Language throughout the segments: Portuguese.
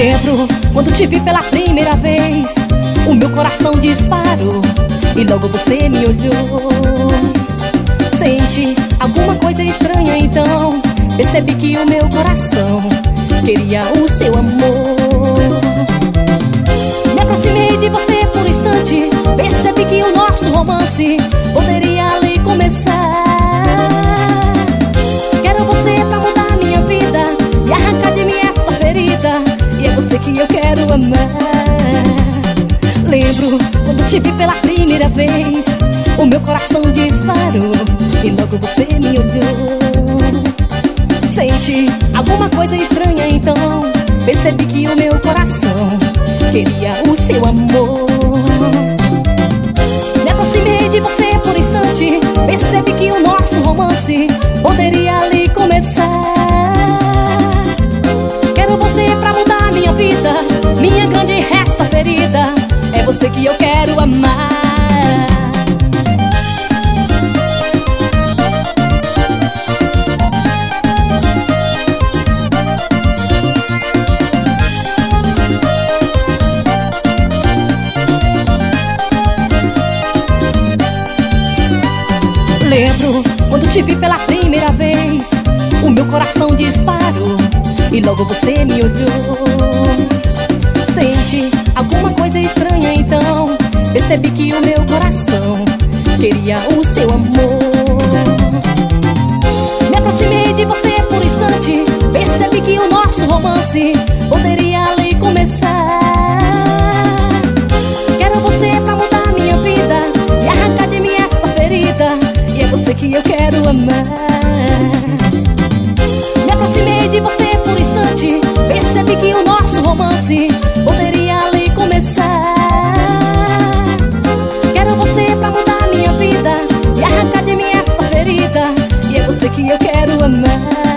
Lembro quando te vi pela primeira vez, o meu coração disparou e logo você me olhou. Senti alguma coisa estranha, então percebi que o meu coração queria o seu amor. Me aproximei de você por um instante, percebi que o nosso romance poderia ali começar. Quero você pra mudar minha vida e arrancar de mim essa ferida, e é você que eu quero amar. Lembro quando te vi pela primeira vez, o meu coração disparou e logo você me olhou. Senti alguma coisa estranha, então percebi que o meu coração queria o seu amor. Me aproximei de você por um instante, percebi que o nosso romance poderia ali começar. Quero você pra mudar minha vida, minha grande resta ferida, é você que eu quero amar. Lembro quando te vi pela primeira vez, o meu coração disparou e logo você me olhou. Senti alguma coisa estranha, então percebi que o meu coração queria o seu amor. Me aproximei de você por um instante, percebi que o nosso romance poderia ali começar. Quero você pra mudar minha vida e arrancar de mim essa ferida, e é você que eu quero amar. Me aproximei de você por um instante, percebi que o nosso romance poderia ali começar. Quero você pra mudar minha vida e arrancar de mim essa ferida, e é você que eu quero amar.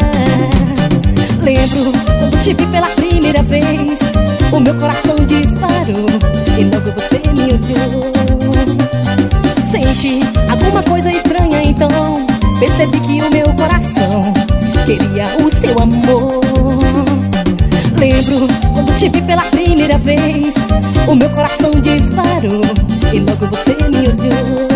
Lembro quando te vi pela primeira vez, o meu coração disparou e logo você me olhou. Senti alguma coisa estranha, então percebi que o meu coração queria o seu amor. Lembro quando te vi pela primeira vez, o meu coração disparou e logo você me olhou.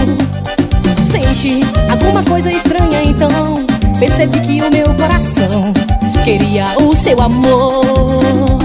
Senti alguma coisa estranha, então percebi que o meu coração queria o seu amor.